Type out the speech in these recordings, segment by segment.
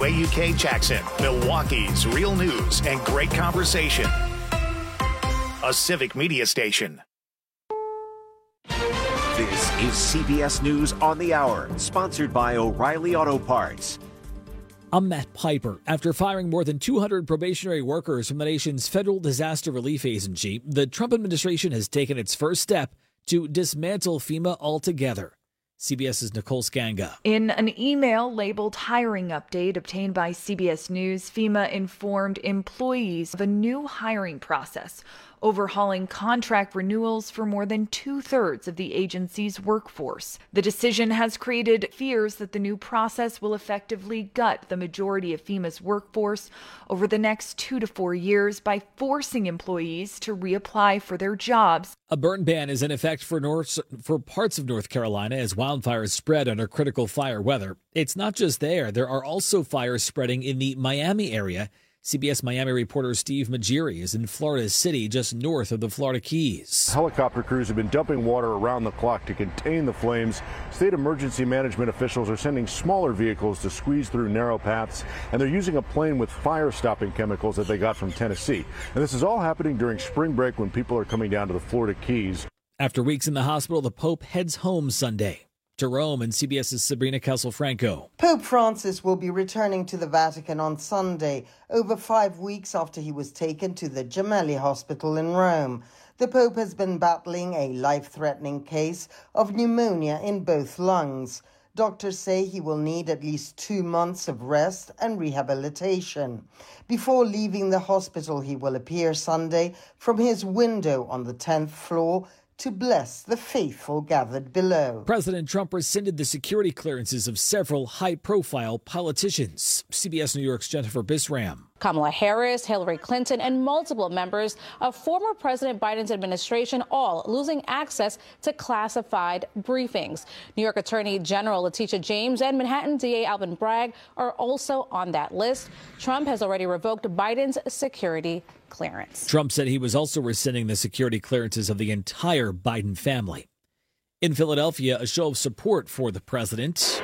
WAUK Jackson, Milwaukee's real news and great conversation. A civic media station. This is CBS News on the Hour, sponsored by O'Reilly Auto Parts. I'm Matt Piper. After firing more than 200 probationary workers from the nation's federal disaster relief agency, the Trump administration has taken its first step to dismantle FEMA altogether. CBS's Nicole Scanga. In an email labeled hiring update obtained by CBS News, FEMA informed employees of a new hiring process, overhauling contract renewals for more than 2/3 of the agency's workforce. The decision has created fears that the new process will effectively gut the majority of FEMA's workforce over the next 2 to 4 years by forcing employees to reapply for their jobs. A burn ban is in effect for parts of North Carolina as wildfires spread under critical fire weather. It's not just there. There are also fires spreading in the Miami area. CBS Miami reporter Steve Magiri is in Florida City, just north of the Florida Keys. Helicopter crews have been dumping water around the clock to contain the flames. State emergency management officials are sending smaller vehicles to squeeze through narrow paths, and they're using a plane with fire-stopping chemicals that they got from Tennessee. And this is all happening during spring break when people are coming down to the Florida Keys. After weeks in the hospital, the Pope heads home Sunday. To Rome, and CBS's Sabrina Castle-Franco. Pope Francis will be returning to the Vatican on Sunday, over 5 weeks after he was taken to the Gemelli Hospital in Rome. The Pope has been battling a life-threatening case of pneumonia in both lungs. Doctors say he will need at least 2 months of rest and rehabilitation. Before leaving the hospital, he will appear Sunday from his window on the 10th floor to bless the faithful gathered below. President Trump rescinded the security clearances of several high-profile politicians. CBS New York's Jennifer Bisram. Kamala Harris, Hillary Clinton, and multiple members of former President Biden's administration all losing access to classified briefings. New York Attorney General Letitia James and Manhattan DA Alvin Bragg are also on that list. Trump has already revoked Biden's security clearance. Trump said he was also rescinding the security clearances of the entire Biden family. In Philadelphia, a show of support for the president.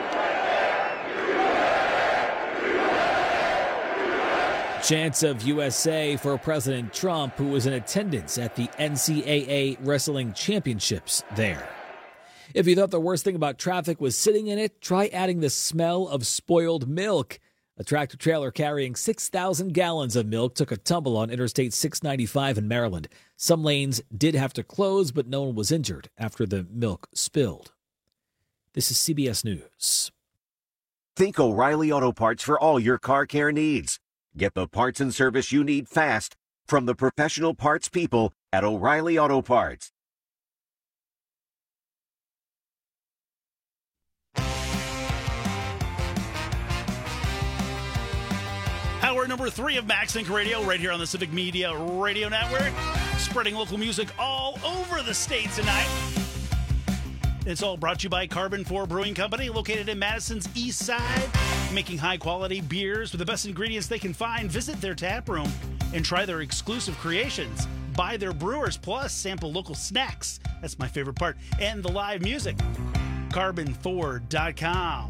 Chants of USA for President Trump, who was in attendance at the NCAA Wrestling Championships there. If you thought the worst thing about traffic was sitting in it, try adding the smell of spoiled milk. A tractor-trailer carrying 6,000 gallons of milk took a tumble on Interstate 695 in Maryland. Some lanes did have to close, but no one was injured after the milk spilled. This is CBS News. Think O'Reilly Auto Parts for all your car care needs. Get the parts and service you need fast from the professional parts people at O'Reilly Auto Parts. Hour number 3 of MaxLink Radio, right here on the Civic Media Radio Network. Spreading local music all over the state tonight. It's all brought to you by Carbon 4 Brewing Company, located in Madison's East Side, making high-quality beers with the best ingredients they can find. Visit their tap room and try their exclusive creations. Buy their brewers, plus sample local snacks. That's my favorite part. And the live music. Carbon4.com.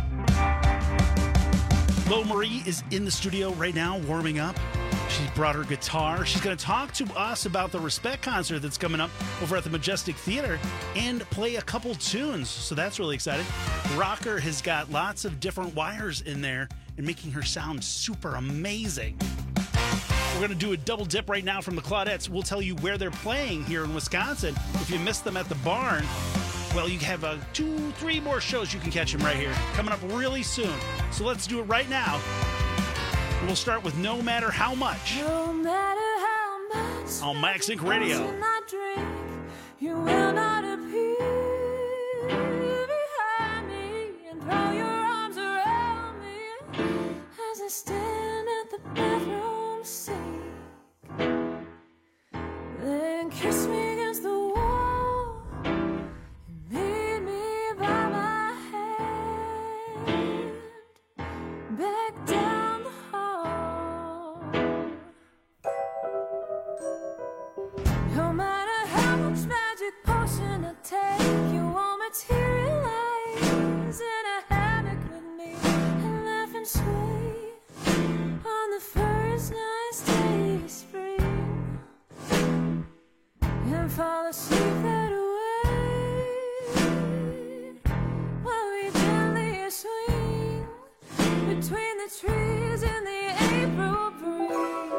Lo Marie is in the studio right now, warming up. She brought her guitar. She's going to talk to us about the Respect concert that's coming up over at the Majestic Theater and play a couple tunes. So that's really exciting. Rocker has got lots of different wires in there and making her sound super amazing. We're going to do a double dip right now from the Claudettes. We'll tell you where they're playing here in Wisconsin. If you missed them at the barn, well, you have 2-3 more shows you can catch them right here. Coming up really soon. So let's do it right now. We'll start with No Matter How Much. No matter how much on MaxLink Radio. You will not appear behind me and throw your arms around me as I stand at the bathroom sink. Then kiss me against the wall and lead me by my hand back down the hall. No matter how much magic potion I take, you won't materialize in a hammock with me and laugh and sway. trees in the April breeze.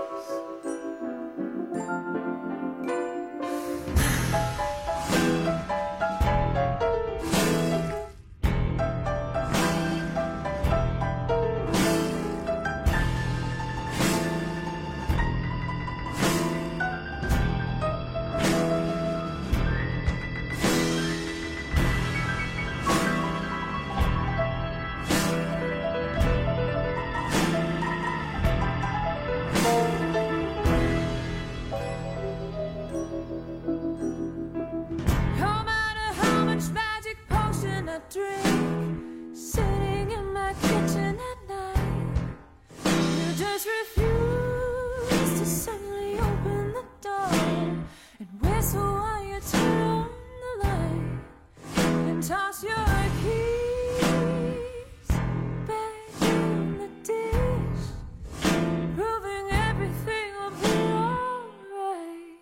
No matter how much magic potion I drink, sitting in my kitchen at night, you just refuse to suddenly open the door and whistle while you turn on the light and toss your keys back in the dish, proving everything will be alright.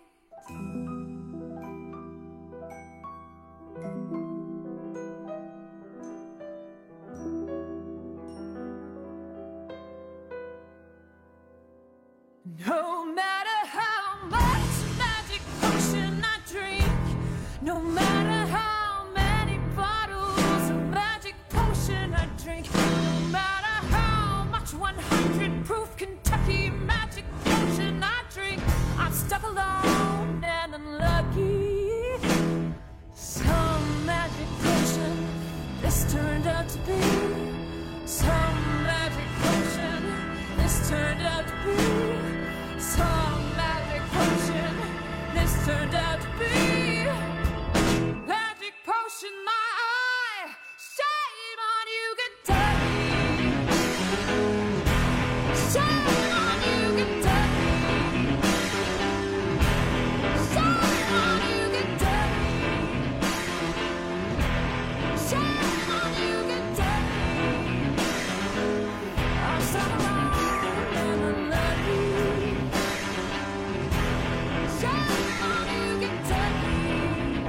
No matter how much magic potion I drink, no matter how many bottles of magic potion I drink, no matter how much 100 proof Kentucky magic potion I drink, I'm stuck alone and unlucky. Some magic potion this turned out to be. Some magic potion this turned out to be. Some magic potion this turned out to be. Magic potion, my eye. Shame on you, Kentucky. Shame on you, Kentucky. Shame on you, Kentucky. Shame on you, Kentucky. I'm so alone and unlucky. Shame on you, Kentucky.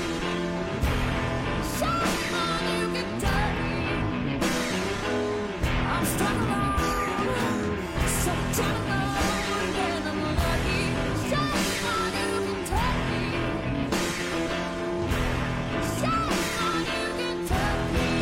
Shame on you, Kentucky. I'm stuck alone, so alone and unlucky. Shame on you, Kentucky. Shame on you, Kentucky.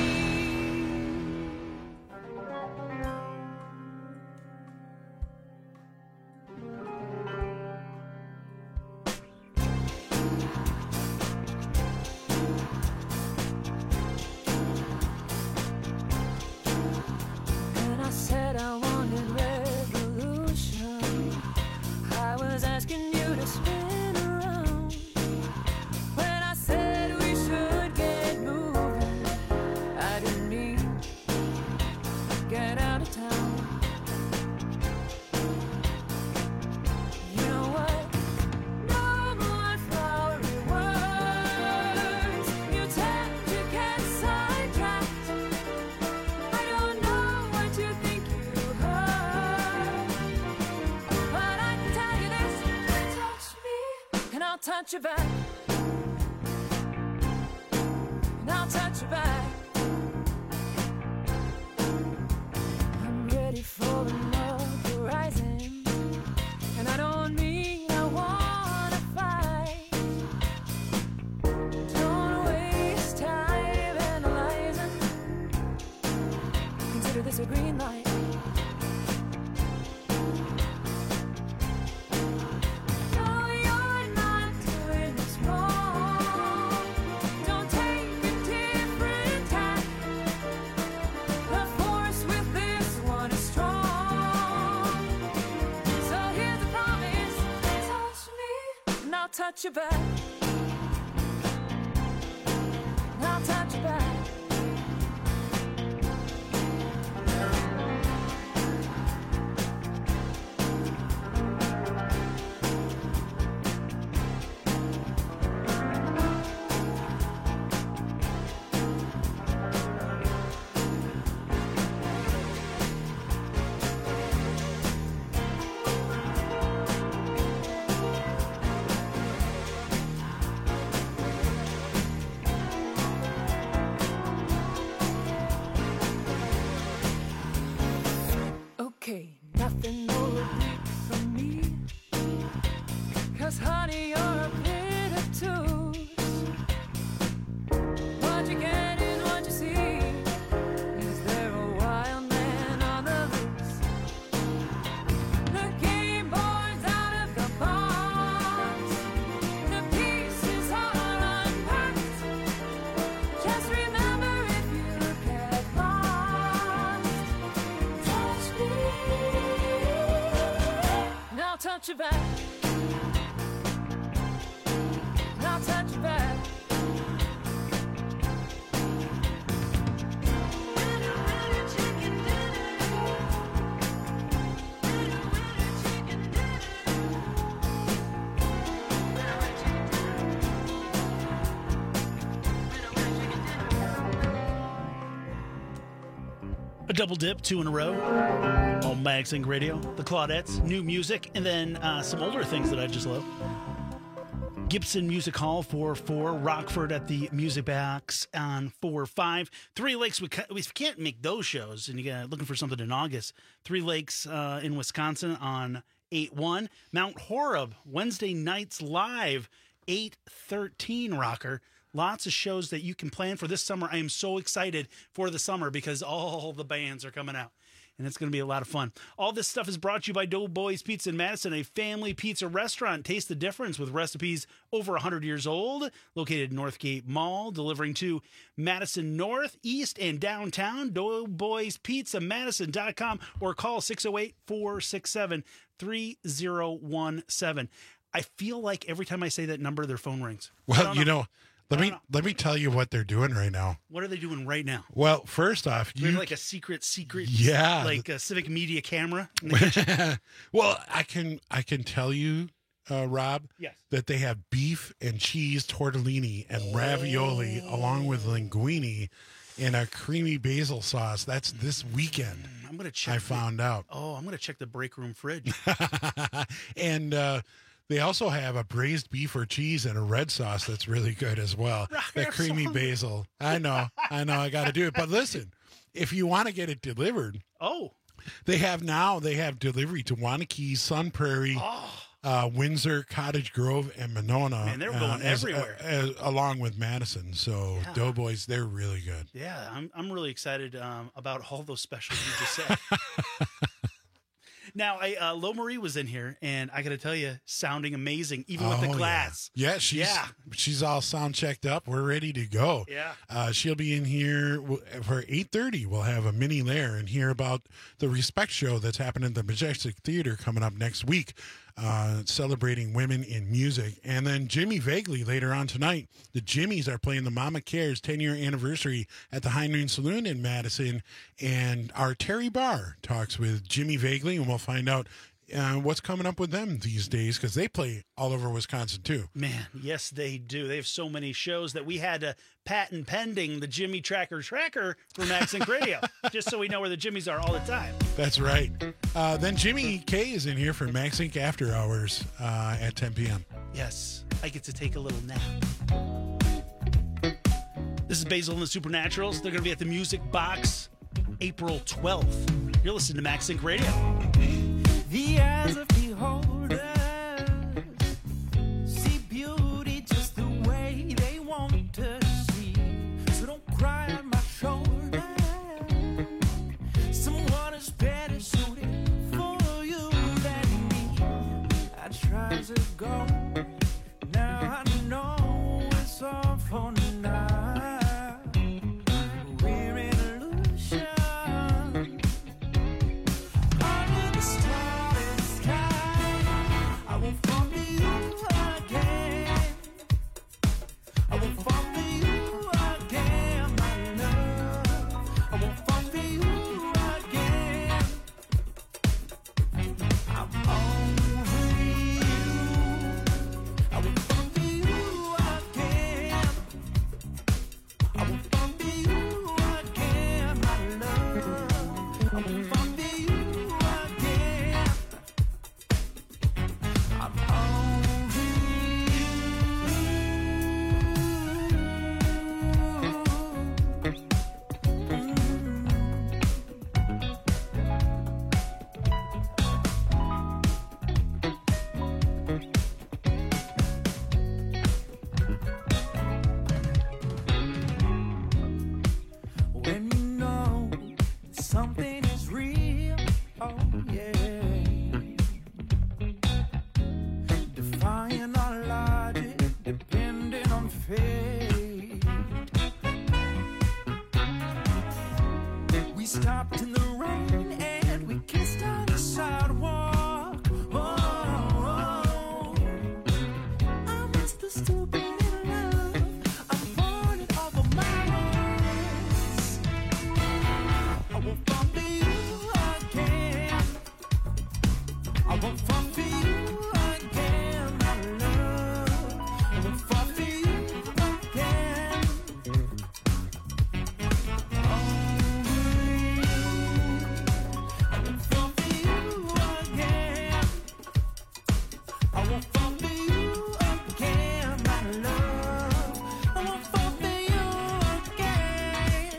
When I said I wanted revolution, I was asking you to spin around. When I said we should get moving, I didn't mean get out of town. You know what? No more flowery words. You tend to get sidetracked. I don't know what you think you heard, but I can tell you this: touch me, and I'll touch you back, and I'll touch you back. I'm ready for another rising, and I don't mean I wanna fight. Don't waste time analyzing. Consider this a green light. No, you're not doing this wrong. Don't take a different tack. The force with this one is strong. So here's a promise: touch me, and I'll touch you back. And I'll touch you back. Okay, nothing more big from me. 'Cause honey, you're a bit obtuse. What you get is what you see. Is there a wild man on the loose? The game board's out of the box. The pieces are unpacked. Just remember if you get lost, touch me. Now touch your back. Now touch your back. A double dip, 2 in a row. On Mag Sync Radio, the Claudettes, new music, and then some older things that I just love. Gibson Music Hall 4-4, Rockford at the Music Box on 4-5. Three Lakes, we can't make those shows, and you got looking for something in August. Three Lakes in Wisconsin on 8-1. Mount Horeb, Wednesday nights live, 8-13 rocker. Lots of shows that you can plan for this summer. I am so excited for the summer because all the bands are coming out. And it's going to be a lot of fun. All this stuff is brought to you by Doughboys Pizza in Madison, a family pizza restaurant. Taste the difference with recipes over 100 years old. Located in Northgate Mall, delivering to Madison North, East, and downtown. DoughboysPizzaMadison.com or call 608-467-3017. I feel like every time I say that number, their phone rings. Well, let me tell you what they're doing right now. What are they doing right now? Well, first off, Do we have like a secret, yeah, like a Civic Media camera in the kitchen? Well, I can tell you, Rob, yes, that they have beef and cheese tortellini and ravioli along with linguine in a creamy basil sauce. That's this weekend. I'm gonna check. I found out. Oh, I'm gonna check the break room fridge. And they also have a braised beef or cheese and a red sauce that's really good as well. That creamy basil. I know. I got to do it. But listen, if you want to get it delivered, they have delivery to Wanakee, Sun Prairie, Windsor, Cottage Grove, and Monona. Man, they're going everywhere. Along with Madison. So Yeah. Doughboys, they're really good. Yeah, I'm really excited about all those specials you just said. Now, Lo Marie was in here, and I got to tell you, sounding amazing, even with the glass. Yeah, she's all sound checked up. We're ready to go. Yeah. She'll be in here for 8:30. We'll have a mini lair and hear about the Respect Show that's happening at the Majestic Theater coming up next week, celebrating women in music. And then Jimmy Vagley later on tonight. The Jimmies are playing the Mama Cares 10-year anniversary at the High Noon Saloon in Madison. And our Terry Barr talks with Jimmy Vagley, and we'll find out what's coming up with them these days because they play all over Wisconsin too. Man, yes, they do. They have so many shows that we had to patent pending the Jimmy Tracker for Mag Sync Radio, just so we know where the Jimmies are all the time. That's right. Then Jimmy K is in here for Mag Sync After Hours at 10 p.m. Yes, I get to take a little nap. This is Basil and the Supernaturals. They're going to be at the Music Box April 12th. You're listening to Mag Sync Radio. The eyes of beholders see beauty just the way they want to see. So don't cry on my shoulder. Someone is better suited for you than me. I try to go. Now I know it's all for now. We're in illusion. Under the starry sky. won't fall for you again, my love. I won't fall for you again. I won't fall for you again. I won't fall for you again, my love. I won't fall for you again.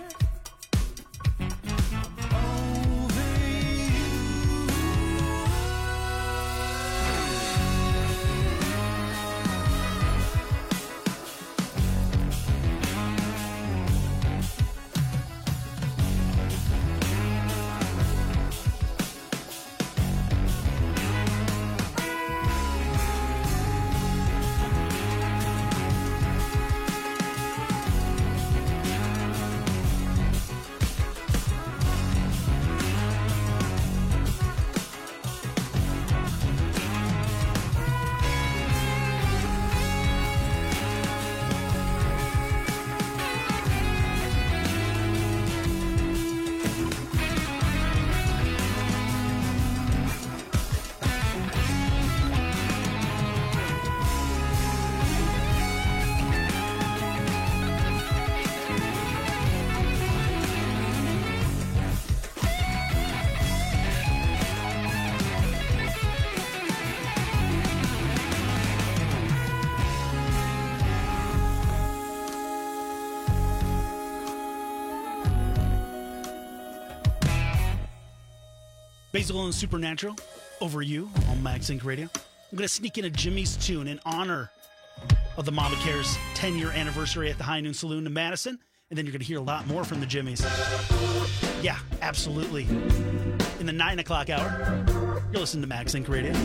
Basil and Supernatural, Over You on Max Inc. Radio. I'm going to sneak in a Jimmy's tune in honor of the Mama Cares 10-year anniversary at the High Noon Saloon in Madison. And then you're going to hear a lot more from the Jimmys. Yeah, absolutely. In the 9 o'clock hour, you're listening to Max Inc. Radio.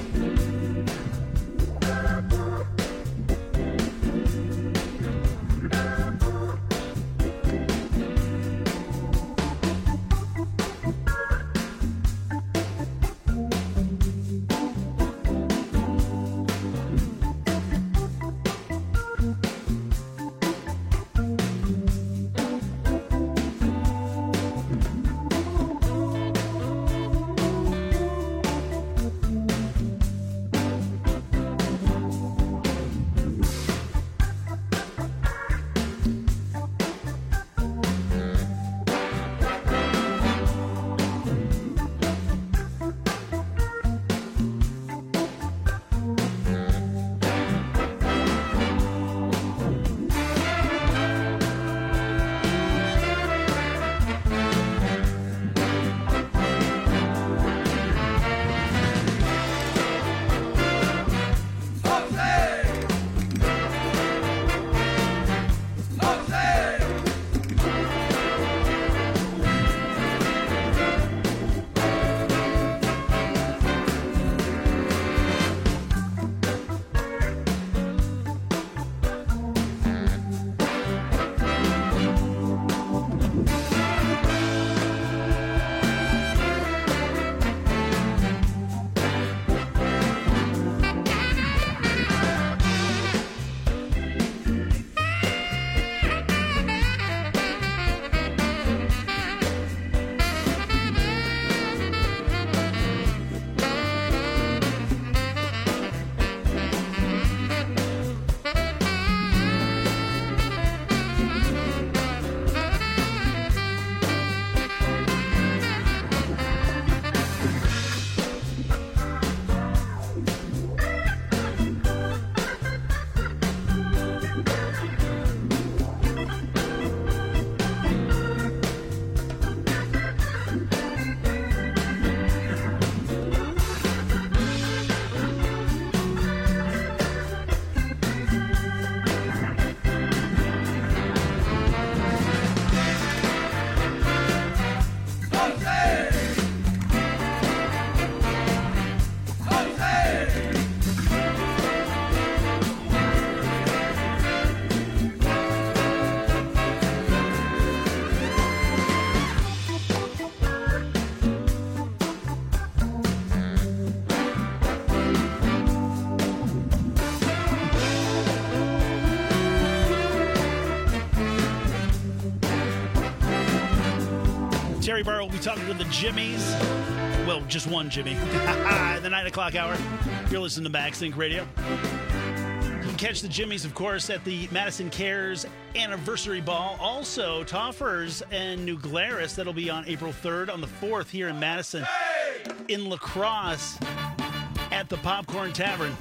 Terry Barr will be talking to the Jimmys Well, just one, Jimmy. The 9 o'clock hour. You're listening to MaxLink Radio. You can catch the Jimmies, of course, at the Madison Cares Anniversary Ball. Also, Toffers and New Glarus. That'll be on April 3rd, on the 4th here in Madison. In La Crosse at the Popcorn Tavern.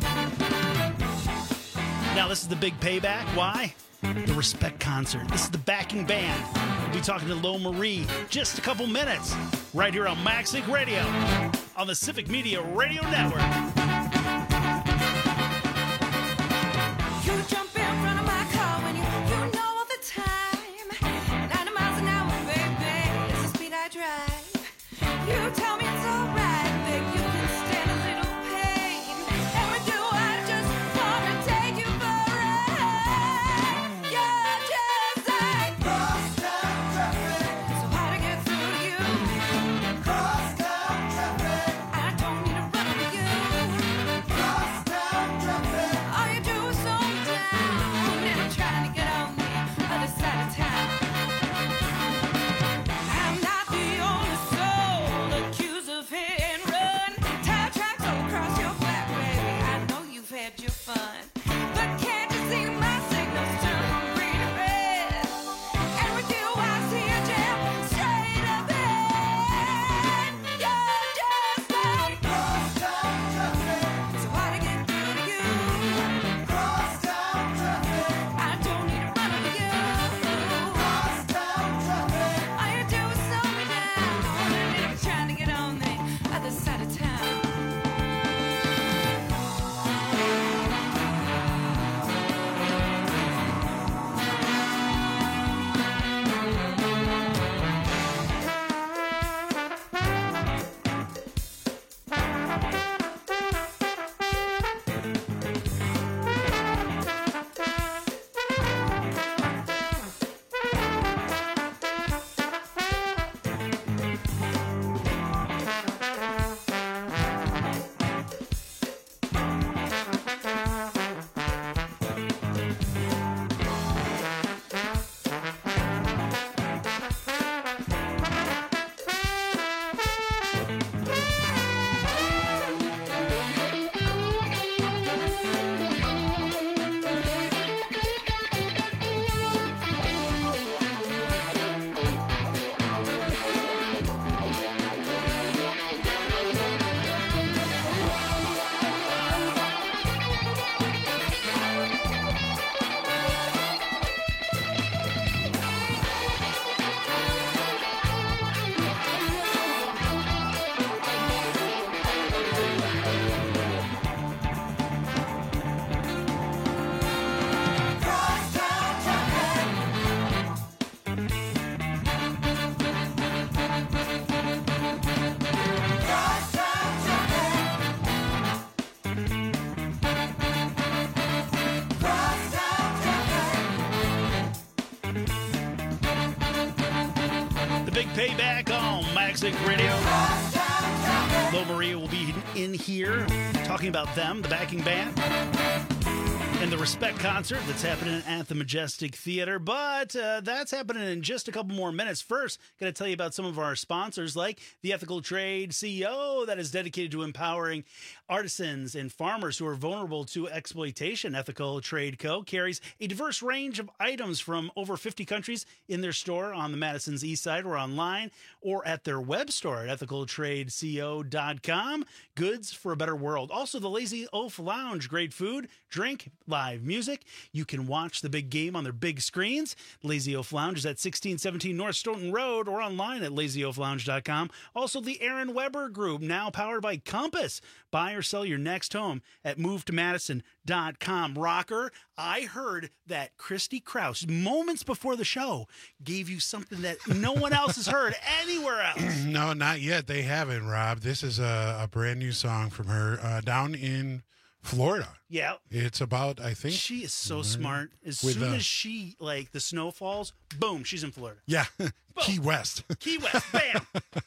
Now, this is the big payback. Why? The Respect Concert. This is the backing band. We'll be talking to Lo Marie just a couple minutes right here on MaxLink Radio on the Civic Media Radio Network. You jump in front of my car when you know all the time. 90 miles an hour, baby, it's the speed I drive. You tell me it's alright, babe, you can stand a little pain. And with you, I just wanna take you for a ride. You're just like cross-town traffic, so hard to get through to you. Cross-town traffic, I don't need to run over you. Cross-town traffic, all you do is slow me down, and I'm trying to get on the other side of town. I'm not the only soul accused of hit and run. Tire tracks all across your back, baby. I know you've had your fun, but can't you see my signals turn from green to red? And with you, I see a jam straight ahead. You're just like cross-town traffic, so hard to get through to you. Cross-town traffic, I don't need to run over you. Cross-town traffic, all you do is slow me down, and I'm trying to get on the other side of town. The big payback on MaxLink Radio. Lo Maria will be in here talking about them, the backing band, and the Respect Concert that's happening at the Majestic Theater. But that's happening in just a couple more minutes. First, going to tell you about some of our sponsors, like the Ethical Trade CEO that is dedicated to empowering artisans and farmers who are vulnerable to exploitation. Ethical Trade Co. carries a diverse range of items from over 50 countries in their store on the Madison's East Side or online or at their web store at ethicaltradeco.com. Goods for a better world. Also, the Lazy Oaf Lounge. Great food, drink, live music. You can watch the big game on their big screens. Lazy Oaf Lounge is at 1617 North Stoughton Road or online at lazyoaflounge.com. Also, the Aaron Weber Group, now powered by Compass. Buy or sell your next home at movetomadison.com. Rocker, I heard that Christy Krause, moments before the show, gave you something that no one else has heard anywhere else. No, not yet. They haven't, Rob. This is a brand new song from her down in Florida. Yeah. It's about, I think. She is so smart. As soon as she, like, the snow falls, boom, she's in Florida. Yeah. Key West. Key West, bam.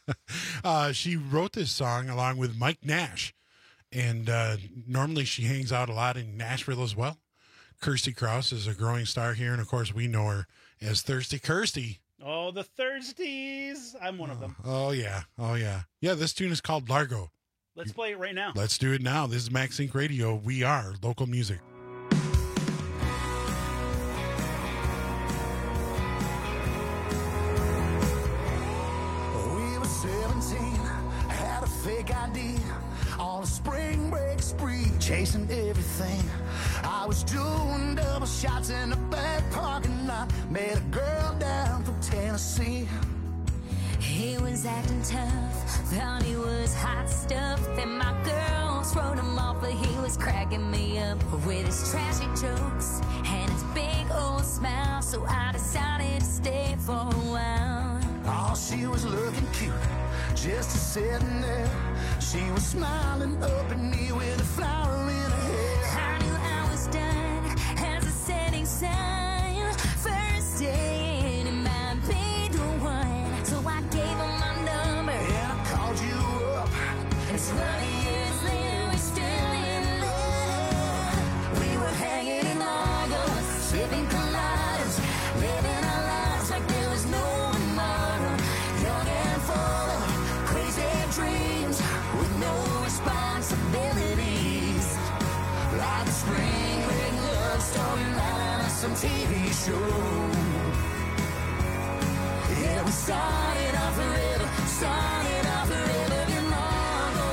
She wrote this song along with Mike Nash. And normally she hangs out a lot in Nashville as well. Kirsty Krause is a growing star here. And, of course, we know her as Thirsty Kirsty. Oh, the Thirsties. I'm one of them. Oh, yeah. Yeah, this tune is called Largo. Let's play it right now. Let's do it now. This is Max Inc. Radio. We are local music. We were 17, had a fake ID on a spring break spree, chasing everything. I was doing double shots in a back parking lot, met a girl down from Tennessee. He was acting tough, thought he was hot stuff. Then my girls wrote him off, but he was cracking me up with his trashy jokes and his big old smile. So I decided to stay for a while. Oh, she was looking cute, just a sitting there. She was smiling up at me with a flower in her hair. I knew I was done as a setting sun. First day, it might be the one. So I gave him my number And I called you up. and 20 years later, we're still in love. We were hanging in August, sipping colitas, living our lives like there was no tomorrow. Young and full of crazy dreams, with no responsibilities. Like a spring break love story right out of some TV show. Yeah, we started off forever in Margo.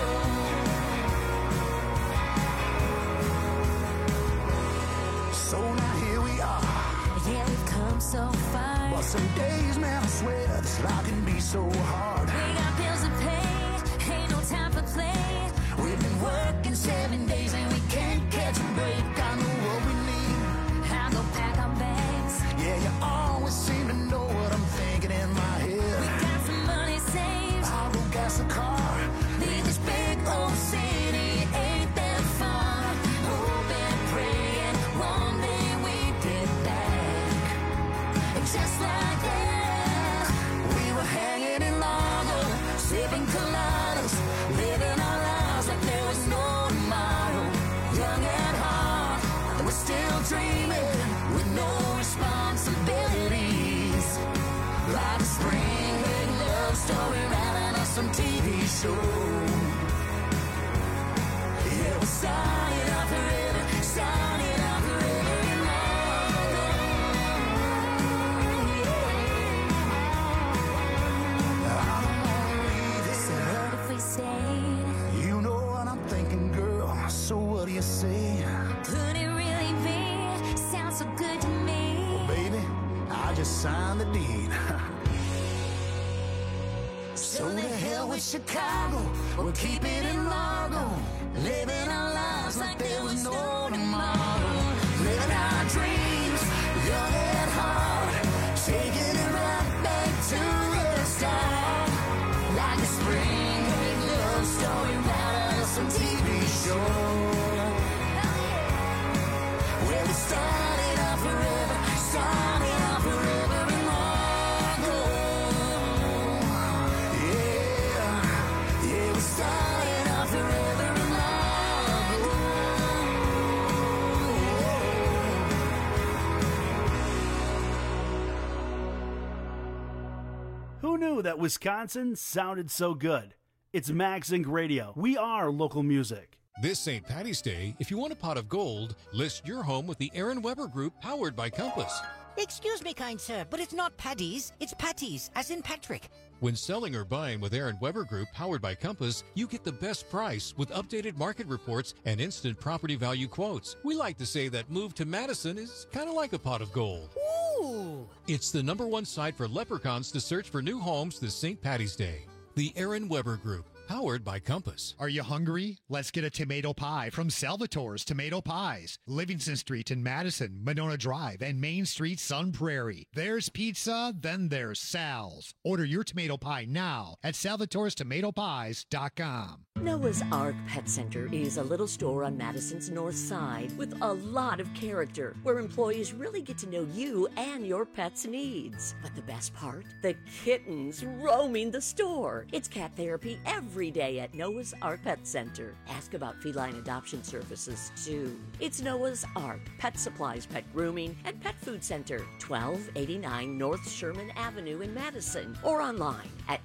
So now here we are. Yeah, we've come so far. But some days, man, I swear this life can be so hard. We got bills to pay, ain't no time for play. We've been working 7 days and we can't catch a break. I know what we need. I go pack our bags. Yeah, you always seem to know what I'm thinking in my We head. got some money saved. I'll go gas the car, leave this big old city, ain't that far. Hoping, praying, one day we get back. And just like that, we were hanging in Largo, sipping colitas, living our lives like there was no tomorrow. Young at heart, and we're still dreaming with no responsibilities. Like a spring break love story right out of some TV show. Yeah, we started off forever in Margo. I don't wanna leave it. So what if we stayed? You know what I'm thinking, girl. So what do you say? Could it really be? Sounds so good to me. Baby, I just signed the deed. So to hell with Chicago, we'll keep it in Largo. Living our lives like there was no tomorrow. Living our dreams, young at heart. Taking it right back to the start. Like a spring break love story right out of some TV show. Where we started off forever in Margo. Yeah, we started off forever in Margo. Who knew that Wisconsin sounded so good? It's Max Inc. Radio. We are local music. This St. Patty's Day, if you want a pot of gold, list your home with the Aaron Weber Group, powered by Compass. Excuse me, kind sir, but it's not Paddy's, it's Patty's, as in Patrick. When selling or buying with Aaron Weber Group, powered by Compass, you get the best price with updated market reports and instant property value quotes. We like to say that move to Madison is kind of like a pot of gold. Ooh! It's the #1 site for leprechauns to search for new homes this St. Patty's Day. The Aaron Weber Group, powered by Compass. Are you hungry? Let's get a tomato pie from Salvatore's Tomato Pies. Livingston Street in Madison, Monona Drive, and Main Street, Sun Prairie. There's pizza, then there's Sal's. Order your tomato pie now at salvatorestomatopies.com. Noah's Ark Pet Center is a little store on Madison's north side with a lot of character, where employees really get to know you and your pet's needs. But the best part? The kittens roaming the store. It's cat therapy every every day at Noah's Ark Pet Center. Ask about feline adoption services, too. It's Noah's Ark Pet Supplies, Pet Grooming, and Pet Food Center, 1289 North Sherman Avenue in Madison, or online at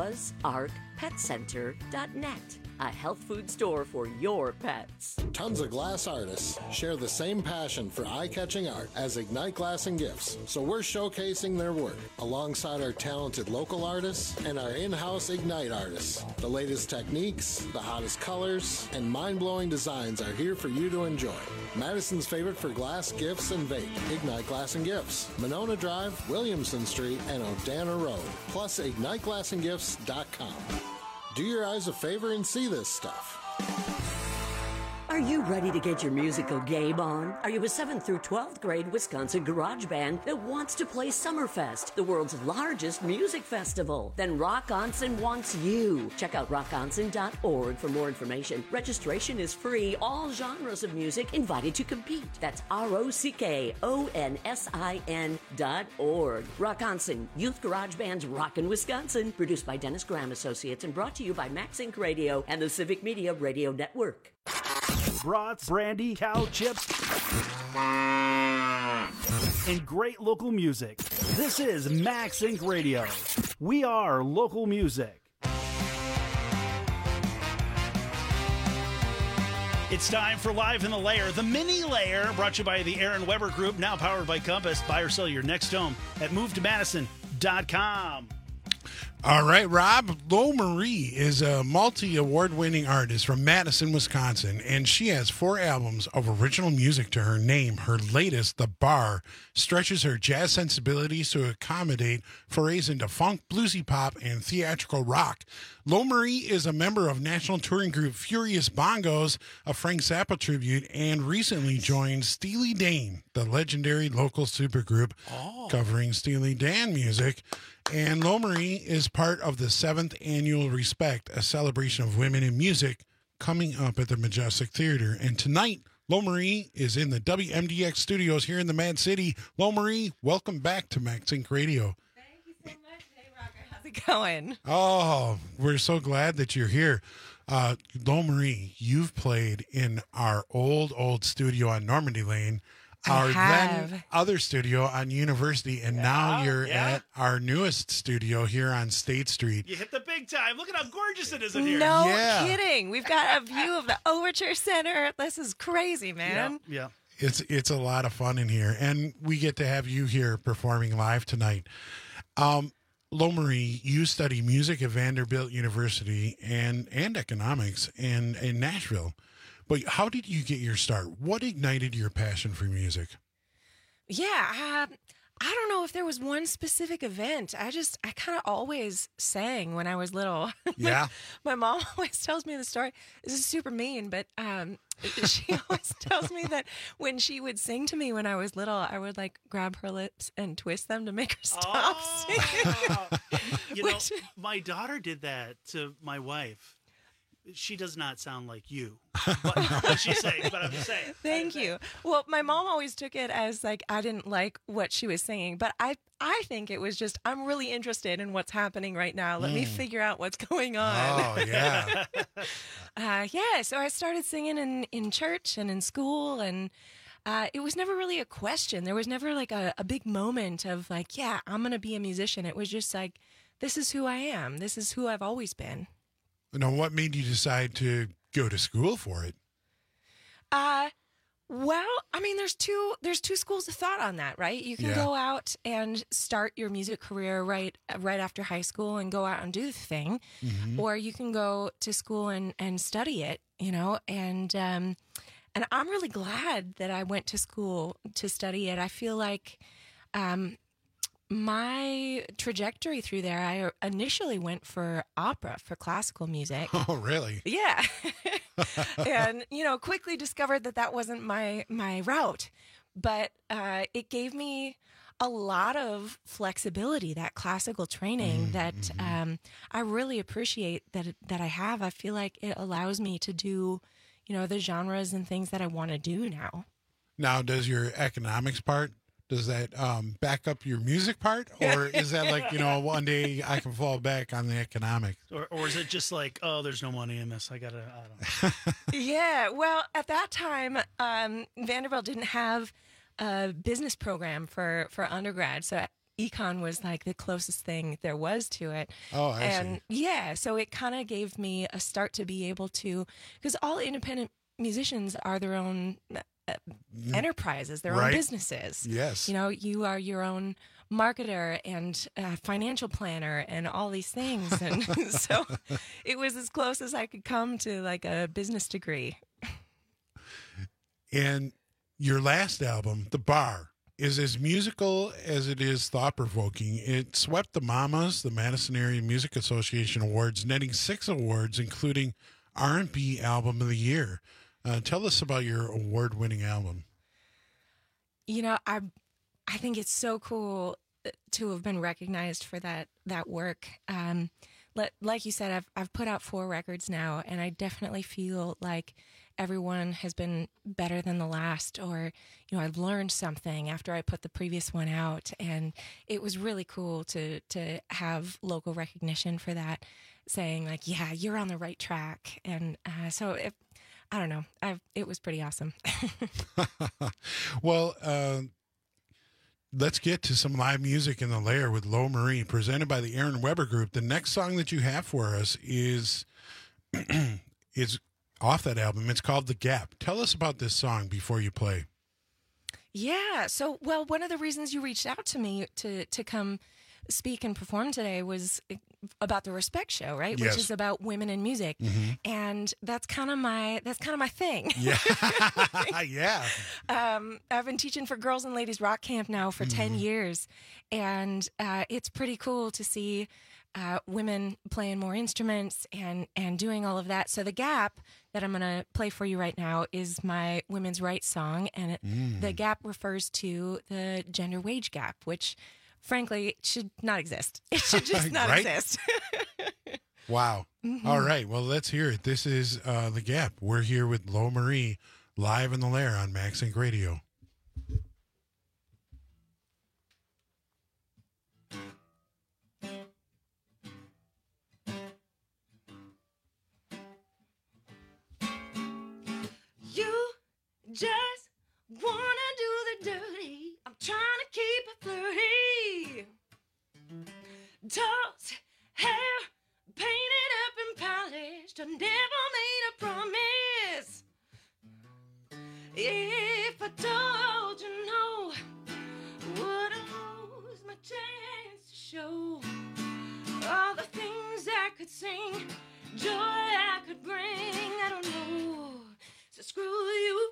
noahsarkpetcenter.net. A health food store for your pets. Tons of glass artists share the same passion for eye-catching art as Ignite Glass and Gifts, so we're showcasing their work alongside our talented local artists and our in-house Ignite artists. The latest techniques, the hottest colors, and mind-blowing designs are here for you to enjoy. Madison's favorite for glass, gifts, and vape, Ignite Glass and Gifts, Monona Drive, Williamson Street, and Odana Road, plus IgniteGlassandGifts.com. Do your eyes a favor and see this stuff. Are you ready to get your musical game on? Are you a 7th through 12th grade Wisconsin garage band that wants to play Summerfest, the world's largest music festival? Then Rock Onsen wants you. Check out rockonsen.org for more information. Registration is free. All genres of music invited to compete. That's ROCKONSIN.org. Rock Onsen, Youth Garage Band's Rockin' Wisconsin. Produced by Dennis Graham Associates and brought to you by Max Inc. Radio and the Civic Media Radio Network. Brats, brandy, cow chips, and great local music. This is Max Inc. Radio. We are local music. It's time for Live in the Lair, the mini lair, brought to you by the Aaron Weber Group, now powered by Compass. Buy or sell your next home at movetomadison.com. All right, Rob. Lo Marie is a multi-award-winning artist from Madison, Wisconsin, and she has 4 albums of original music to her name. Her latest, The Bar, stretches her jazz sensibilities to accommodate forays into funk, bluesy pop, and theatrical rock. Lo Marie is a member of national touring group Furious Bongos, a Frank Zappa tribute, and recently joined Steely Dan, the legendary local supergroup covering Steely Dan music. And Lo Marie is part of the 7th annual Respect, a celebration of women in music, coming up at the Majestic Theater. And tonight, Lo Marie is in the WMDX studios here in the Mad City. Lo Marie, welcome back to Max Inc. Radio. Thank you so much. Hey, Rocker. How's it going? Oh, we're so glad that you're here. Lo Marie, you've played in our old studio on Normandy Lane, our then other studio on University, and now you're at our newest studio here on State Street. You hit the big time. Look at how gorgeous it is in here. No kidding. We've got a view of the Overture Center. This is crazy, man. Yeah. It's a lot of fun in here, and we get to have you here performing live tonight. Lo Marie, you study music at Vanderbilt University and economics in Nashville. But how did you get your start? What ignited your passion for music? Yeah, I don't know if there was one specific event. I kind of always sang when I was little. Yeah. My mom always tells me the story. This is super mean, but she always tells me that when she would sing to me when I was little, I would like grab her lips and twist them to make her stop singing. You know, my daughter did that to my wife. She does not sound like you. But she's saying, but I'm just saying. Thank you. Well, my mom always took it as like I didn't like what she was singing, but I think it was just I'm really interested in what's happening right now. Let me figure out what's going on. Oh, yeah. So I started singing in church and in school, and it was never really a question. There was never like a big moment of like, yeah, I'm going to be a musician. It was just like, this is who I am. This is who I've always been. Now, what made you decide to go to school for it? Well, I mean, there's two schools of thought on that, right? You can go out and start your music career right after high school and go out and do the thing, or you can go to school and study it, you know. And I'm really glad that I went to school to study it. I feel like my trajectory through there, I initially went for opera, for classical music. Oh, really? Yeah. And, you know, quickly discovered that wasn't my route. But it gave me a lot of flexibility, that classical training that I really appreciate that I have. I feel like it allows me to do, you know, the genres and things that I want to do now. Now, does your economics part Does that back up your music part, or is that like, one day I can fall back on the economics? Or is it just like, oh, there's no money in this, I don't know. Yeah, well, at that time, Vanderbilt didn't have a business program for undergrad, so econ was like the closest thing there was to it. Oh, I see. Yeah, so it kind of gave me a start to be able to, because all independent musicians are their own enterprises, their own businesses. Yes. You are your own marketer and financial planner and all these things. And so it was as close as I could come to like a business degree. And your last album, The Bar, is as musical as it is thought-provoking. It swept the MAMAs, the Madison Area Music Association Awards, netting 6 awards, including R&B Album of the Year. Tell us about your award-winning album. I think it's so cool to have been recognized for that work. Like you said, I've put out 4 records now, and I definitely feel like everyone has been better than the last, or I've learned something after I put the previous one out, and it was really cool to have local recognition for that, saying like, yeah, you're on the right track. And I don't know. It was pretty awesome. Well, let's get to some live music in the Lair with Lo Marie, presented by the Aaron Weber Group. The next song that you have for us is off that album. It's called The Gap. Tell us about this song before you play. Yeah. So, one of the reasons you reached out to me to come speak and perform today was about the Respect Show, right? Yes. Which is about women in music. Mm-hmm. And that's kind of my thing. Yeah. Yeah. I've been teaching for Girls and Ladies Rock Camp now for 10 years. And it's pretty cool to see women playing more instruments and doing all of that. So The Gap that I'm going to play for you right now is my women's rights song. And The Gap refers to the gender wage gap, which frankly should not exist. It should just not exist. Wow. Mm-hmm. All right. Well, let's hear it. This is The Gap. We're here with Lo Marie, live in the Lair on Max Inc. Radio. You just wanna do the dirty. I'm trying to keep it flirty. Toes, hair, painted up and polished. I never made a promise. If I told you no, would I lose my chance to show all the things I could sing, joy I could bring? I don't know. So screw you.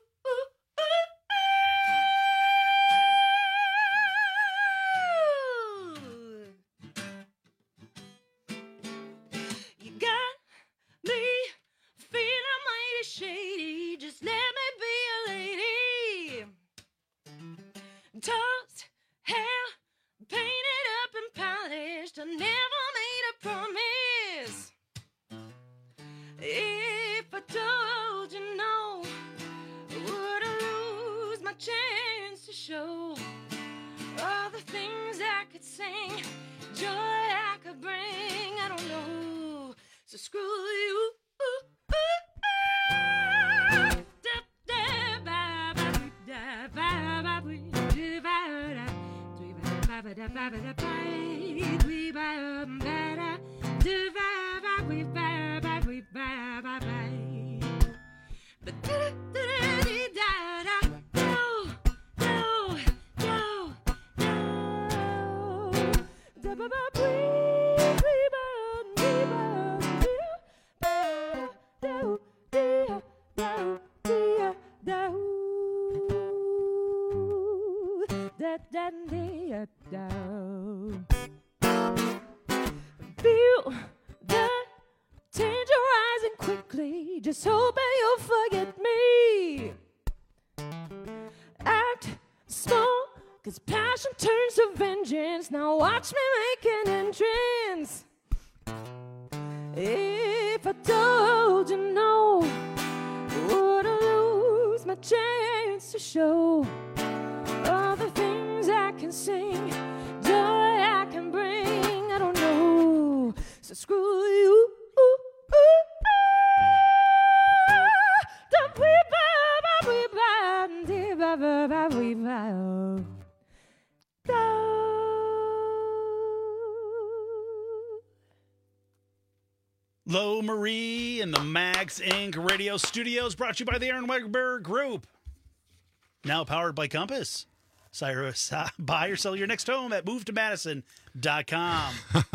You got me feeling mighty shady. Just let me be a lady. Toes, hair, painted up and polished. I never made a promise. If I told you no, would I lose my chance to show all the things I could sing, joy I could bring? I don't know. So screw you. Feel the danger rising quickly. Just hoping you'll forget me. Act small, 'cause passion turns to vengeance. Now watch me make an entrance. If I told you no, would I lose my chance to show all the things I Lo Marie in the Max Inc. radio studios, brought to you by the Aaron Weber Group. Now powered by Compass. Cyrus, buy or sell your next home at movetomadison.com.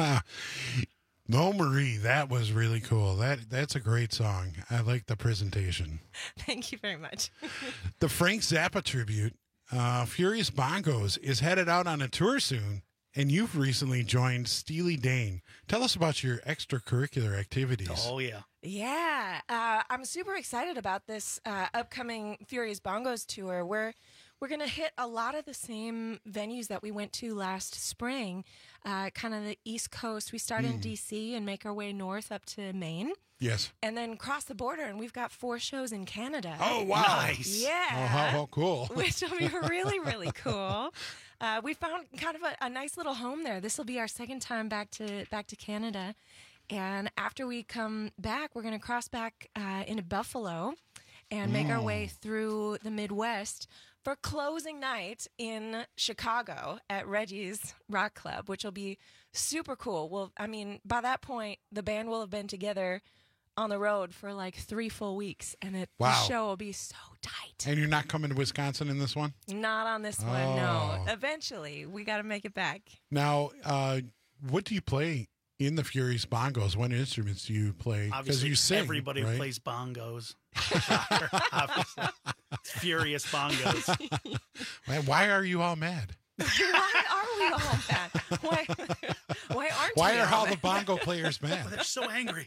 Lo Marie, that was really cool. That's a great song. I like the presentation. Thank you very much. The Frank Zappa tribute, Furious Bongos, is headed out on a tour soon, and you've recently joined Steely Dan. Tell us about your extracurricular activities. Oh, yeah. Yeah, I'm super excited about this upcoming Furious Bongos tour. We're going to hit a lot of the same venues that we went to last spring, kind of the East Coast. We start in D.C. and make our way north up to Maine. Yes. And then cross the border, and we've got 4 shows in Canada. Oh, wow. Nice. Yeah. Oh, how cool. Which will be really, really cool. We found kind of a nice little home there. This will be our second time back to Canada. And after we come back, we're going to cross back into Buffalo and make our way through the Midwest for closing night in Chicago at Reggie's Rock Club, which will be super cool. Well, I mean, by that point, the band will have been together on the road for like 3 full weeks, and the show will be so tight. And you're not coming to Wisconsin in this one? Not on this one, no. Eventually, we got to make it back. Now, what do you play in the Furious Bongos? What instruments do you play? Obviously, you sing, everybody right? plays bongos. Obviously. It's Furious Bongos. Why are you all mad? Why are we all mad? Why aren't Why we are all mad? the bongo players mad? They're so angry.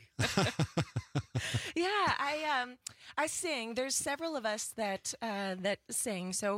Yeah, I sing. There's several of us that sing. So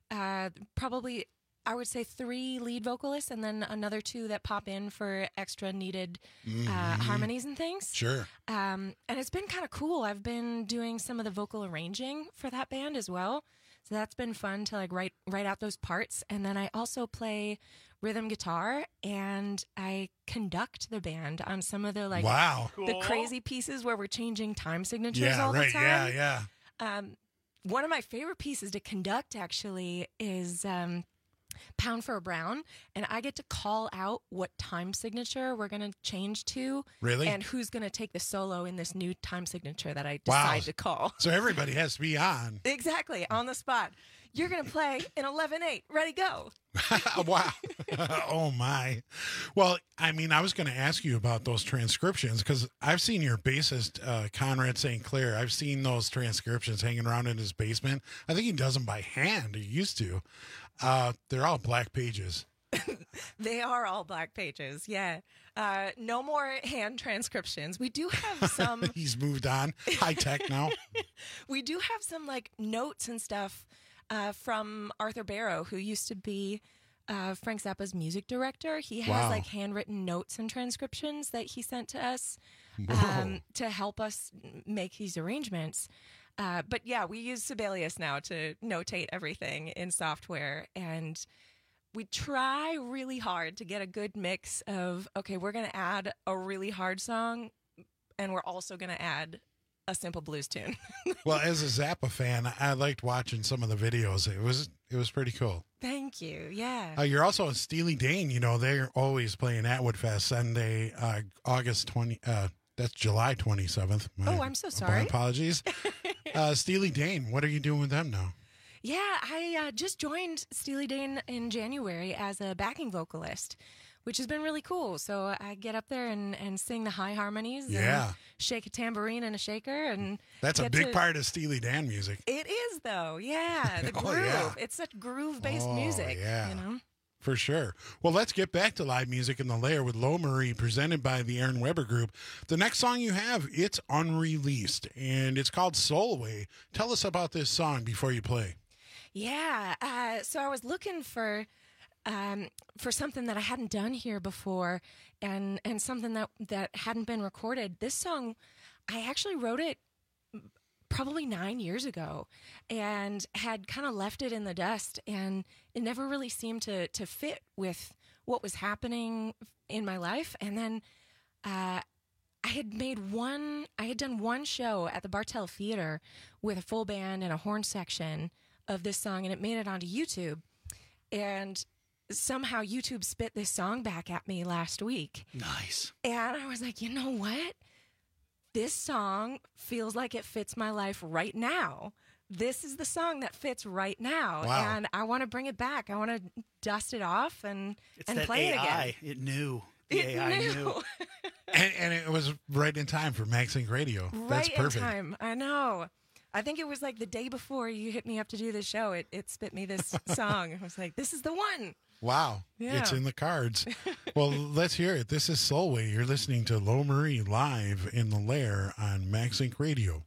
probably I would say 3 lead vocalists, and then another 2 that pop in for extra needed harmonies and things. Sure. And it's been kind of cool. I've been doing some of the vocal arranging for that band as well. So that's been fun to like write out those parts. And then I also play rhythm guitar, and I conduct the band on some of the the crazy pieces where we're changing time signatures all the time. Yeah. One of my favorite pieces to conduct actually is Pound for a Brown, and I get to call out what time signature we're going to change to. Really? And who's going to take the solo in this new time signature that I decide to call. So everybody has to be on. Exactly, on the spot. You're going to play in 11/8. Ready, go. Wow. Oh, my. Well, I mean, I was going to ask you about those transcriptions, because I've seen your bassist, Conrad St. Clair. I've seen those transcriptions hanging around in his basement. I think he does them by hand. He used to. They're all black pages. They are all black pages, yeah. No more hand transcriptions. We do have some... He's moved on. High tech now. We do have some, like, notes and stuff from Arthur Barrow, who used to be Frank Zappa's music director. He has, like, handwritten notes and transcriptions that he sent to us to help us make these arrangements. But yeah, we use Sibelius now to notate everything in software, and we try really hard to get a good mix of, okay, we're going to add a really hard song, and we're also going to add a simple blues tune. Well, as a Zappa fan, I liked watching some of the videos. It was pretty cool. Thank you. Yeah. You're also a Steely Dan. You know, they're always playing Atwood Fest Sunday, August 20. That's July 27th. I'm so sorry. My apologies. Steely Dan, what are you doing with them now? Yeah, I just joined Steely Dan in January as a backing vocalist, which has been really cool. So I get up there and sing the high harmonies. Yeah. And shake a tambourine and a shaker. And that's a big part of Steely Dan music. It is, though. Yeah. The groove. Yeah. It's such groove-based music. Yeah. You know? For sure. Well, let's get back to live music in the Lair with Lo Marie, presented by the Aaron Weber Group. The next song you have, it's unreleased, and it's called Soul Away. Tell us about this song before you play. Yeah. So I was looking for something that I hadn't done here before, and something that hadn't been recorded. This song, I actually wrote it probably 9 years ago, and had kind of left it in the dust, and it never really seemed to fit with what was happening in my life. And then I had done one show at the Bartell Theater with a full band and a horn section of this song, and it made it onto YouTube. And somehow YouTube spit this song back at me last week. Nice. And I was like, you know what? this song feels like it fits my life right now. This is the song that fits right now. Wow. And I want to bring it back. I want to dust it off and That play AI, it again. it knew. The It AI knew. knew. And it was right in time for MagSync Radio. That's Right perfect. in time. I know. I think it was like the day before you hit me up to do this show. It spit me this song. I was like, this is the one. Wow. Yeah. It's in the cards. Well, let's hear it. This is Soulway. You're listening to Lo Marie live in the Lair on MagSync Radio.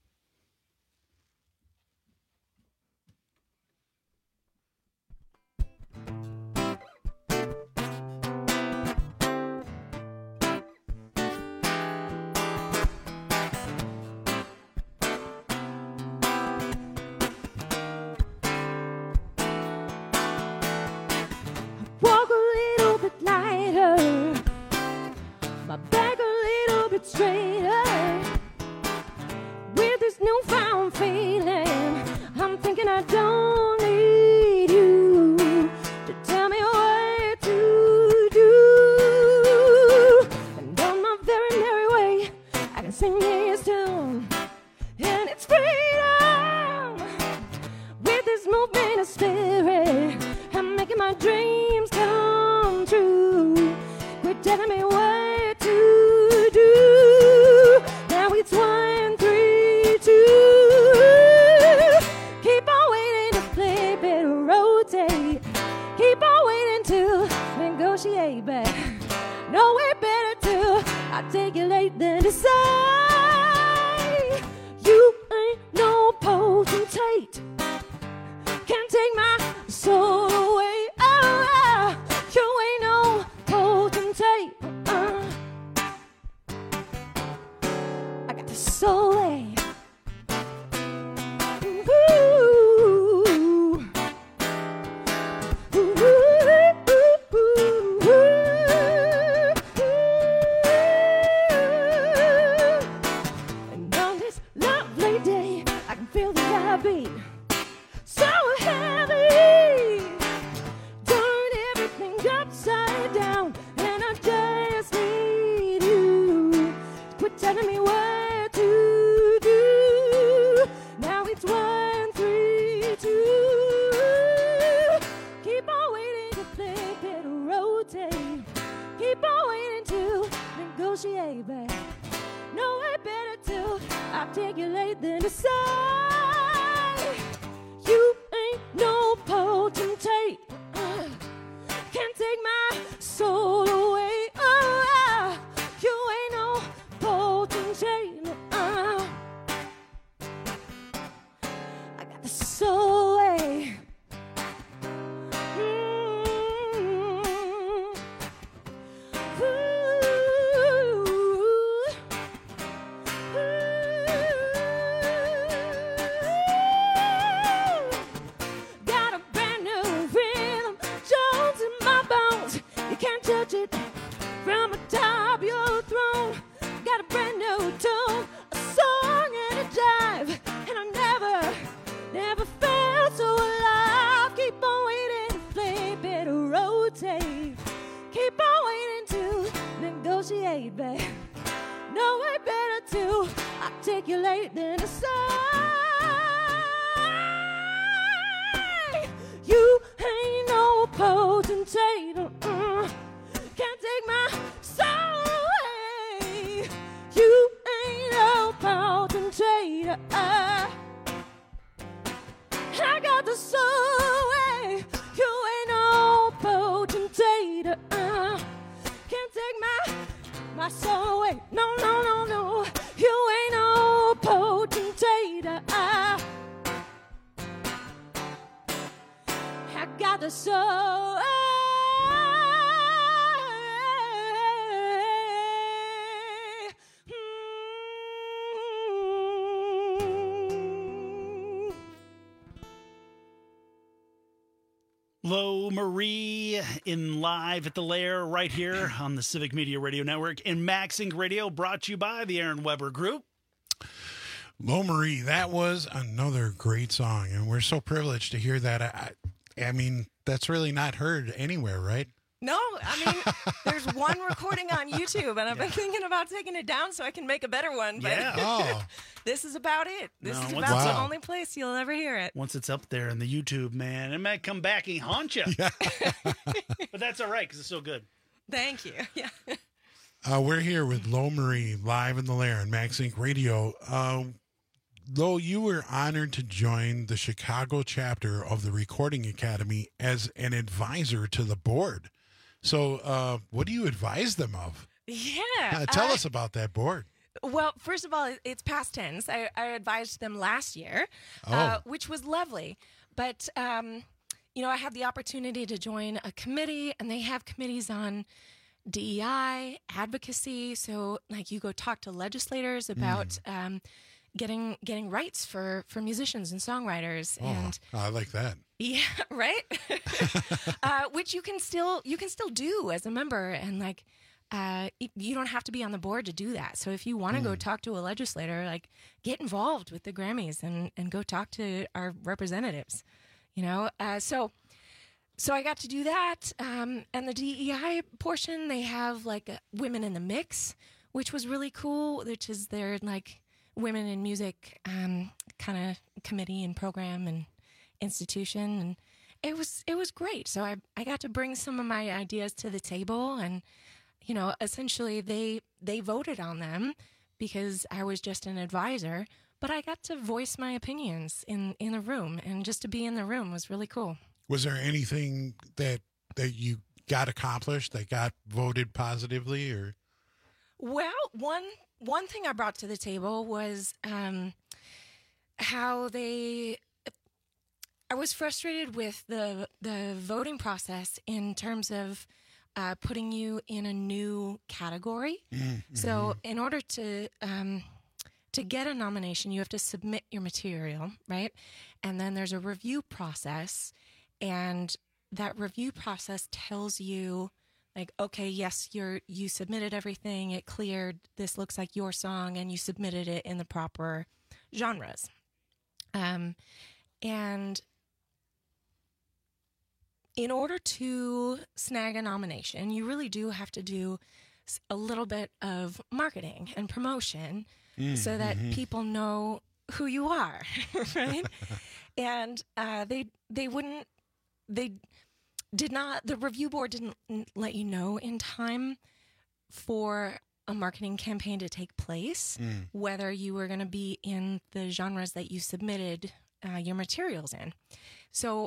Walk a little bit lighter, my back a little bit straighter. With this newfound feeling, I'm thinking I don't need you to tell me what to do. And on my very merry way, I can sing this tune, and it's freedom. With this movement of spirit, I'm making my dreams come true. Quit telling me what to do. Now it's 1, 3, 2. Keep on waiting to flip it, rotate. Keep on waiting to negotiate back. No way better to articulate than to say you ain't no potentate. Can't take my soul away. Oh, you ain't no potentate. I got the soul. And on this lovely day, I can feel the heartbeat. So heavy, turn everything upside down, and I just need you. Quit telling me what to do. Now it's 1, 3, 2. Keep on waiting to flip it, rotate. Keep on waiting to negotiate back. No way better to articulate than to say you ain't no potentate. Can't take my soul away. Oh, you ain't no potentate. I got the soul. Got a brand new rhythm, Jones in my bones. You can't touch it from atop your throne. Got a brand new tune, a song and a jive, and I never felt so alive. Keep on waiting to flip it, rotate. Keep on waiting to negotiate back. No way better to articulate than to say you ain't no potentate. Can't take my soul away. You ain't no potentate. I got the soul away. You ain't no potentate. Can't take my soul away. No, no, no, no. You ain't no potentate. I got the soul. Lo Marie in live at the Lair right here on the Civic Media Radio Network and MagSync Radio, brought to you by the Aaron Weber Group. Lo Marie, that was another great song, and we're so privileged to hear that. I mean, that's really not heard anywhere, right? No, I mean, there's one recording on YouTube, and I've been thinking about taking it down so I can make a better one. But this is about it. This is about the only place you'll ever hear it. Once it's up there in the YouTube, man, it might come back and haunt you. But that's all right because it's so good. Thank you. Yeah. We're here with Lo Marie, live in the Lair on Max Inc. Radio. Lo, you were honored to join the Chicago chapter of the Recording Academy as an advisor to the board. So what do you advise them of? Yeah. Tell us about that board. Well, first of all, it's past tense. I advised them last year, which was lovely. But, you know, I had the opportunity to join a committee, and they have committees on DEI, advocacy. So, like, you go talk to legislators about getting rights for musicians and songwriters. And I like that. yeah, right. Which you can still do as a member, and like you don't have to be on the board to do that. So if you want to go talk to a legislator, like get involved with the Grammys and go talk to our representatives. You know, so I got to do that. And the DEI portion, they have like Women in the Mix, which was really cool. Which is their like Women in Music kind of committee and program and institution, and it was great. So I got to bring some of my ideas to the table, and you know, essentially they voted on them because I was just an advisor, but I got to voice my opinions in the room, and just to be in the room was really cool. Was there anything that you got accomplished that got voted positively, or? Well, one thing I brought to the table was how I was frustrated with the voting process in terms of putting you in a new category. Mm-hmm. So in order to get a nomination, you have to submit your material, right? And then there's a review process, and that review process tells you, like, okay, yes, you submitted everything, it cleared, this looks like your song, and you submitted it in the proper genres. And in order to snag a nomination, you really do have to do a little bit of marketing and promotion so that people know who you are, right? And the review board didn't let you know in time for a marketing campaign to take place, whether you were going to be in the genres that you submitted your materials in. So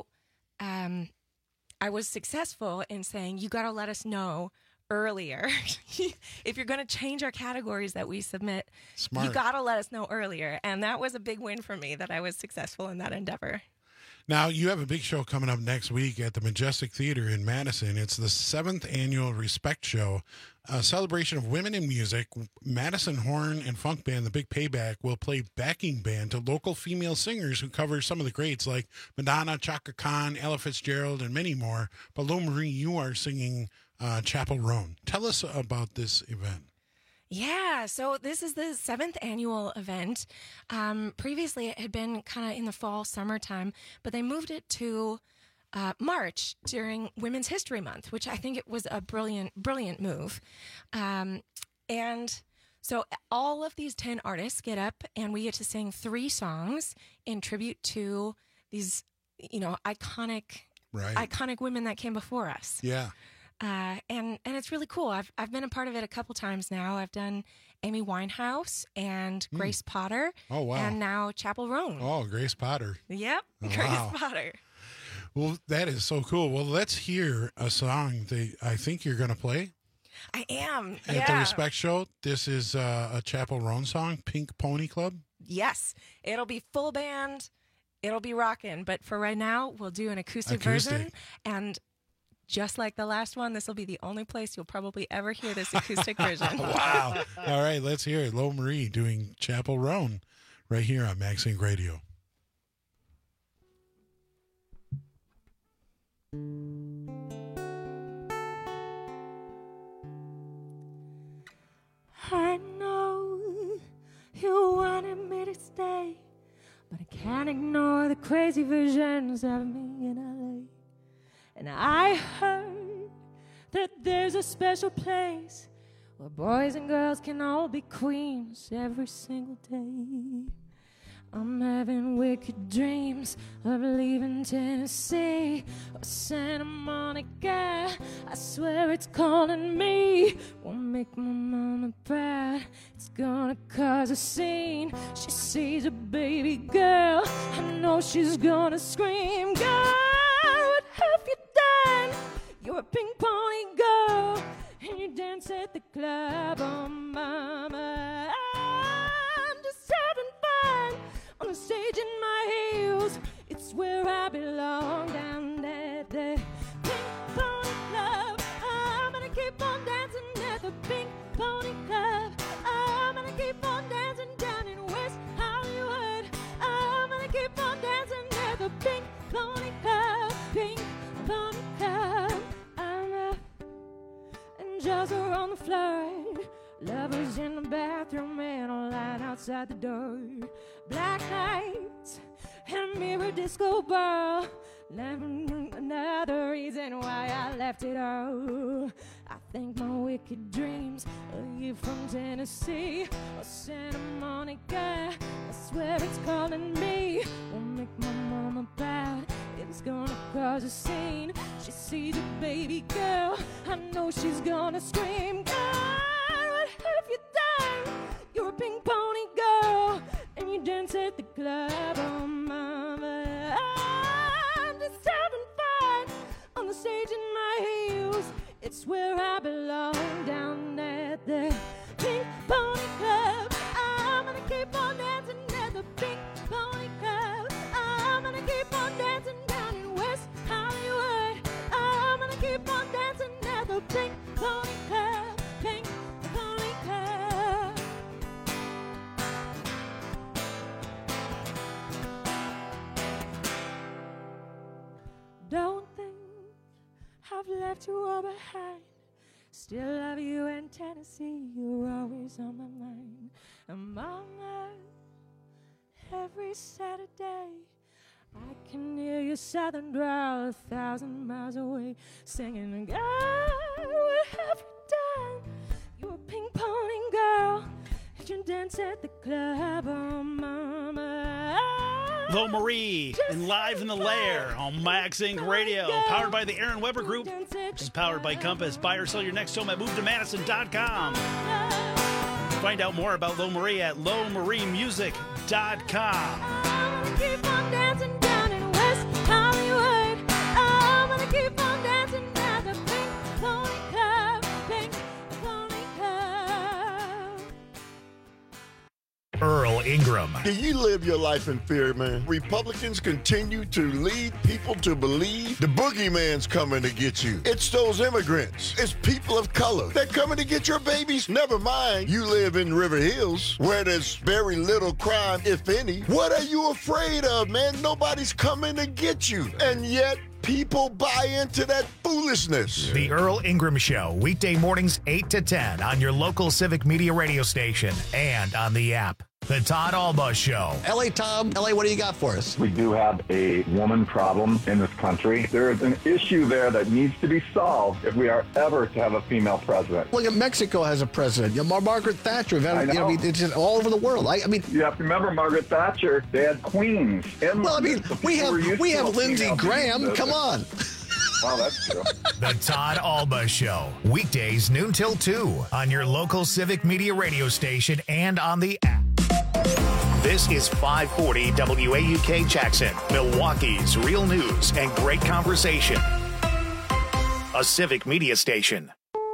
I was successful in saying, you got to let us know earlier. If you're going to change our categories that we submit, you got to let us know earlier. And that was a big win for me, that I was successful in that endeavor. Now, you have a big show coming up next week at the Majestic Theater in Madison. It's the 7th annual Respect Show, a celebration of women in music. Madison horn and funk band, The Big Payback, will play backing band to local female singers who cover some of the greats like Madonna, Chaka Khan, Ella Fitzgerald, and many more. But Lo Marie, you are singing Chapel Roan. Tell us about this event. Yeah, so this is the 7th annual event. Previously, it had been kind of in the fall, summertime, but they moved it to March during Women's History Month, which I think it was a brilliant move. And so all of these 10 artists get up, and we get to sing 3 songs in tribute to these, you know, iconic women that came before us. Yeah. And it's really cool. I've been a part of it a couple times now. I've done Amy Winehouse and Grace Potter. Oh, wow. And now Chapel Roan. Oh, Grace Potter. Yep, Oh, Grace wow. Potter. Well, that is so cool. Well, let's hear a song that I think you're going to play. I am. At the Respect Show. This is a Chapel Roan song, Pink Pony Club. Yes. It'll be full band. It'll be rocking. But for right now, we'll do an acoustic version. And just like the last one, this will be the only place you'll probably ever hear this acoustic version. Wow. All right, let's hear it. Lo Marie doing Chapel Roan right here on Max Inc. Radio. I know you wanted me to stay, but I can't ignore the crazy visions of me in LA. And I heard that there's a special place where boys and girls can all be queens every single day. I'm having wicked dreams of leaving Tennessee or Santa Monica. I swear it's calling me. Won't make my mama proud. It's gonna cause a scene. She sees a baby girl. I know she's gonna scream. God, what have you done? You're a ping pony girl, and you dance at the club. Oh, mama, I'm just having fun on the stage in my heels. It's where I belong, down at the Pink Pony Club. I'm gonna keep on dancing at the Pink Pony Club. I'm gonna keep on dancing down in West Hollywood. I'm gonna keep on dancing at the Pink Pony Club. Pink Pony Club. I'm up and jaws are on the floor. Lovers in the bathroom and a line outside the door. Black lights and a mirror disco ball. Another reason why I left it all. I think my wicked dreams of you from Tennessee or Santa Monica. I swear it's calling me. Won't make my mama proud. It's gonna cause a scene. She sees a baby girl. I know she's gonna scream. God, what have you done? You're a pink pony girl, and you dance at the club. Oh, mama, I'm just having fun on the stage in my heels. It's where I belong, down at the Pink Pony Club. I'm gonna keep on dancing at the Pink Pony Club. I'm gonna keep on dancing down in West Hollywood. I'm gonna keep on dancing at the Pink Pony Club. Pink Pony Club. Don't think I've left you all behind. Still love you in Tennessee. You're always on my mind. Among us, every Saturday, I can hear your southern drawl 1,000 miles away, singing, God, what have you done? You're a pink pony girl. You can dance at the club, oh, mama. Lo Marie and Live in the Lair on Max Inc. Radio, powered by the Aaron Weber Group, and powered by Compass. Buy or sell your next home at MoveToMadison.com. Find out more about Lo Marie at LoMarieMusic.com. I'm gonna keep on dancing down in West Hollywood. I'm gonna keep on dancing at the Pink Pony Club. Pink Pony Club. Earl Ingram. Do you live your life in fear, man? Republicans continue to lead people to believe the boogeyman's coming to get you. It's those immigrants. It's people of color. They're coming to get your babies. Never mind, you live in River Hills, where there's very little crime, if any. What are you afraid of, man? Nobody's coming to get you. And yet, people buy into that foolishness. The Earl Ingram Show, weekday mornings 8 to 10 on your local Civic Media radio station and on the app. The Todd Alba Show. L.A. Tom, L.A., what do you got for us? We do have a woman problem in this country. There is an issue there that needs to be solved if we are ever to have a female president. Look at Mexico has a president. Margaret Thatcher. It's just all over the world. I mean, you have to remember Margaret Thatcher. They had queens. Well, I mean, we have Lindsey Graham. Come on. Well, that's true. The Todd Alba Show, weekdays noon till 2 on your local Civic Media radio station and on the app. This is 540 WAUK Jackson, Milwaukee's real news and great conversation. A Civic Media station.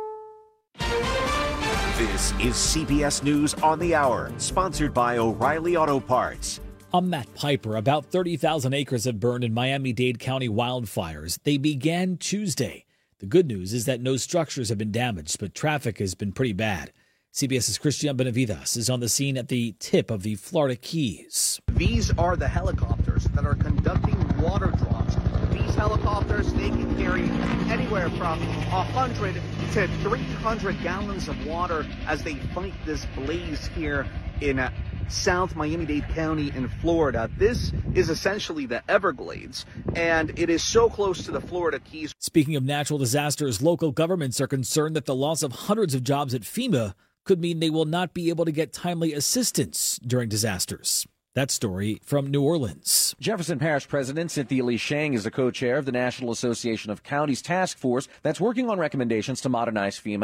This is CBS News on the Hour, sponsored by O'Reilly Auto Parts. I'm Matt Piper. About 30,000 acres have burned in Miami-Dade County wildfires. They began Tuesday. The good news is that no structures have been damaged, but traffic has been pretty bad. CBS's Christian Benavides is on the scene at the tip of the Florida Keys. These are the helicopters that are conducting water drops. These helicopters, they can carry anywhere from 100 to 300 gallons of water as they fight this blaze here in South Miami-Dade County in Florida. This is essentially the Everglades, and it is so close to the Florida Keys. Speaking of natural disasters, local governments are concerned that the loss of hundreds of jobs at FEMA could mean they will not be able to get timely assistance during disasters. That story from New Orleans. Jefferson Parish President Cynthia Lee Shang is the co-chair of the National Association of Counties Task Force that's working on recommendations to modernize FEMA